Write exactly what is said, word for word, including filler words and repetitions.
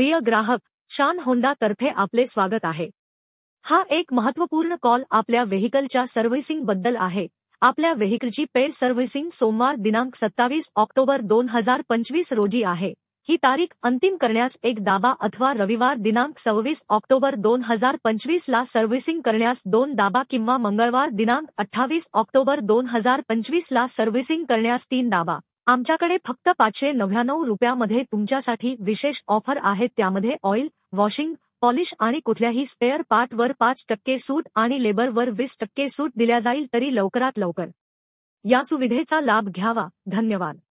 प्रिय ग्राहक, शान होंडा तर्फे आपले स्वागत आहे. हा एक महत्त्वपूर्ण कॉल आपल्या व्हेइकलच्या सर्व्हिसिंग बद्दल आहे. आपल्या व्हेइकलची पेड सर्व्हिसिंग सोमवार दिनांक सत्तावीस ऑक्टोबर दोन हजार पंचवीस रोजी आहे. ही तारीख अंतिम करण्यास एक दाबा अथवा रविवार दिनांक सव्वीस ऑक्टोबर दोन हजार पंचवीस ला सर्व्हिसिंग करण्यास दोन दाबा किंवा मंगळवार दिनांक अठ्ठावीस ऑक्टोबर दोन हजार पंचवीस ला सर्व्हिसिंग करण्यास तीन दाबा. आमच्याकडे फक्त पाचशे नव्याण्णव रुपयामध्ये तुमच्यासाठी विशेष ऑफर आहेत. त्यामध्ये ऑइल, वॉशिंग, पॉलिश आणि कुठल्याही स्पेअर पार्टवर पाच टक्के सूट आणि लेबरवर वीस टक्के सूट दिल्या जाईल. तरी लवकरात लवकर या सुविधेचा लाभ घ्यावा. धन्यवाद.